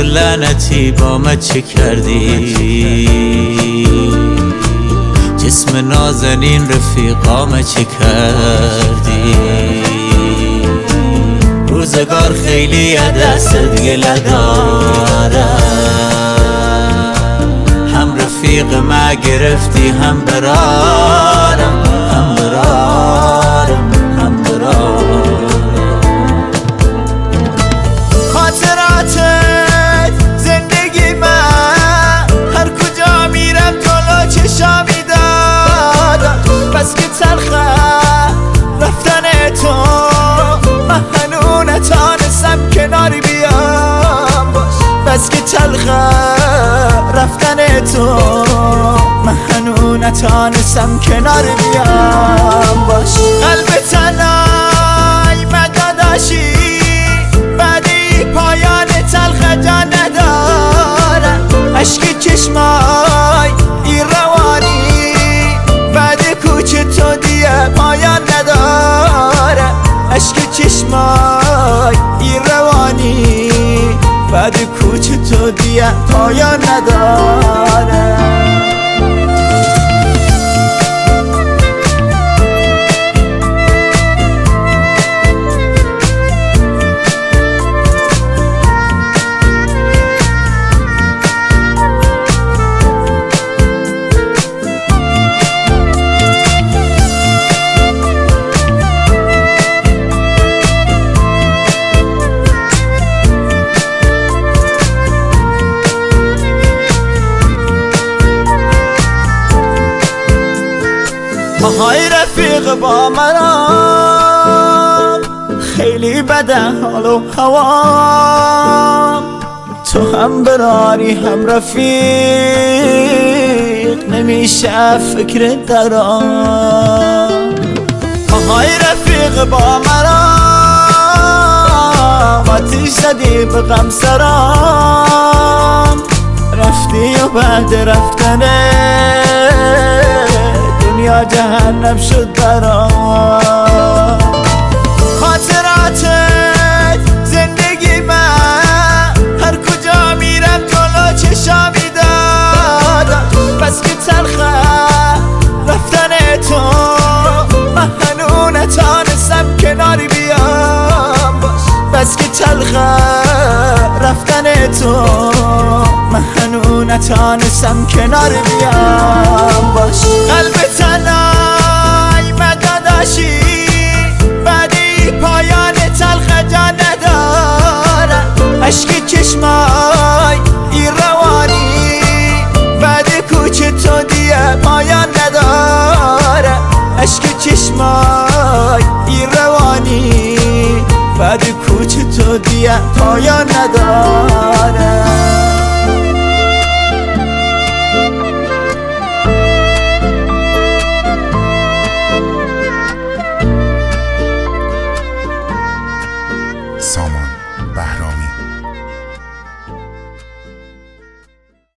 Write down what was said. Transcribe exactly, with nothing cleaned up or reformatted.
لعنتی با من چه کردی؟ جسم نازنین رفیقام چه کردی؟ روزگار خیلی دست گله دارم، هم رفیق ما گرفتی هم برارم، هم برارم، هم برارم. خاطراتت زندگی من، هر کجا میرم جلو چشامی دادم. بس که تلخه رفتن تو، من هنو نتانستم کناری بیام باش. بس که تلخه رفتن تو، من هنو نتانستم کناری بیام باش. قلب تنهای من داداشی، بعدی پایان تلخه جا نداره. عشق چشمای ای روانی، بعد کوچ تو دیگه پایان نداره. عشق چشمای ای روانی، بعد کوچ تو دیگه پایان نداره. آهای رفیق با منم، خیلی بده حال و هوام. تو هم براری هم رفیق، نمیشه فکر درام. آهای رفیق با منم، آتیش زدی به غم سرام. رفتی و بعد رفتنه دنیا جهنم شد برام. خاطراتت زندگی من، هر کجا میرم جلو چشامی دادم. بس که تلخه رفتن تو، من هنو نتانستم کناری بیام باش. بس که تلخه رفتن تو، من هنو نتانستم کناری بیام باش. قلب تنهای من داداشی، بعدی پایان تلخه جا نداره. عشق چشمای ای روانی، بعد کوچ تو دیگه پایان نداره. عشق چشمای ای روانی، بعد کوچ تو دیگه پایان نداره.